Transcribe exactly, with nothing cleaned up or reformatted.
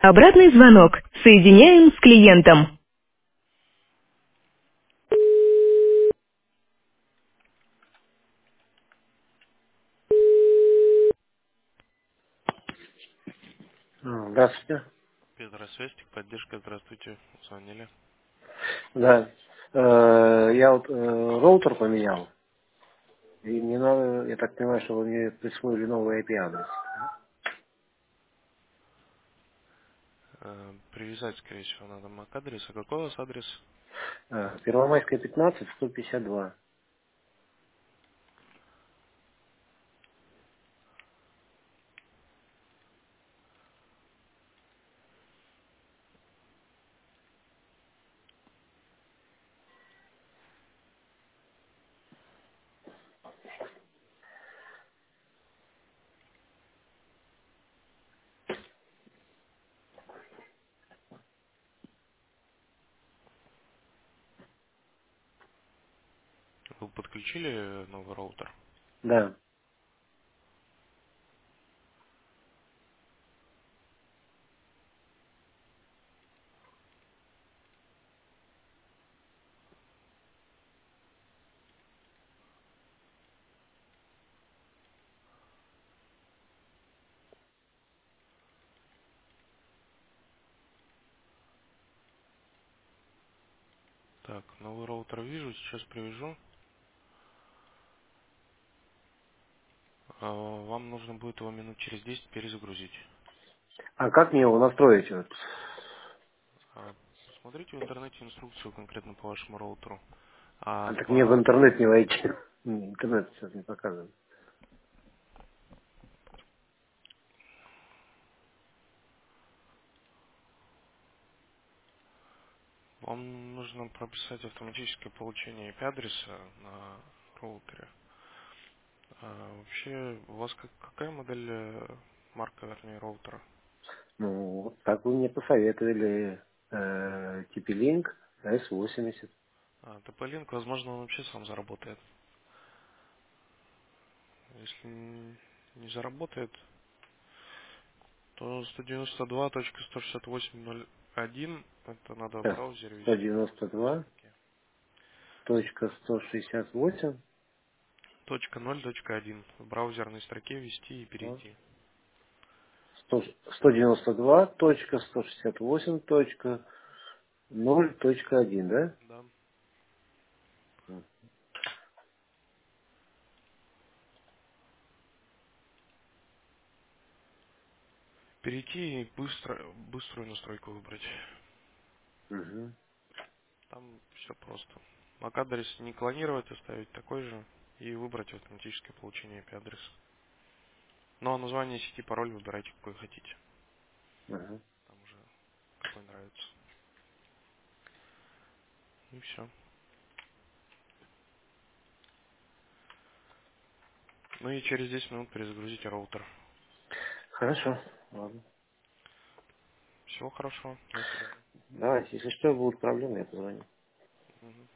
Обратный звонок. Соединяем с клиентом. М, Здравствуйте. Петросвестик, поддержка, здравствуйте, звонили. Да. Э, Я вот э, роутер поменял, и мне надо, я так понимаю, что вы мне присвоили новый ай пи адрес. Э, Привязать, скорее всего, надо MAC-адрес. А какой у вас адрес? Э, Первомайская пятнадцать, сто пятьдесят два. Вы подключили новый роутер? Да. Так, новый роутер вижу, сейчас привяжу. А, Вам нужно будет его минут через десять перезагрузить. А как мне его настроить? Вот? А, Посмотрите в интернете инструкцию конкретно по вашему роутеру. А А так мне в по интернет не войти. М, Интернет сейчас не показывает. вам нужно прописать автоматическое получение ай пи-адреса на роутере. А вообще, у вас как- какая модель, э, марка, вернее, роутера? Ну, вот так вы мне посоветовали. Э, ти пи-Link эс восемьдесят. А, ти пи-Link, возможно, он вообще сам заработает. Если н- не заработает, то сто девяносто два точка сто шестьдесят восемь точка ноль один это надо в Сейчас. браузере сто ввести в девяносто адресной два строке. точка сто шестьдесят восемь. Точка ноль, точка один. В браузерной строке ввести и перейти. сто сто девяносто два точка сто шестьдесят восемь точка ноль точка один, да? Да. Перейти и быстро, быструю настройку выбрать. Угу. Там все просто. MAC-адрес не клонировать, оставить такой же и выбрать автоматическое получение ай пи-адреса. Ну а название сети, пароль выбирайте какой хотите. Угу. Там уже какой нравится. И все. Ну и через десять минут перезагрузите роутер. Хорошо. Ладно. Всего хорошего. До свидания. Давайте, если что, будут проблемы, я позвоню. Мгм.